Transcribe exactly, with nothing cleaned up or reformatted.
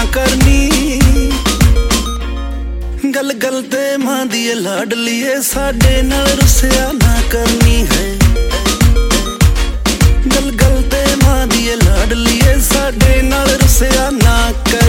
ना करनी। गल गल ते मां दी लाडलीए साडे नाल रुसिया ना कर।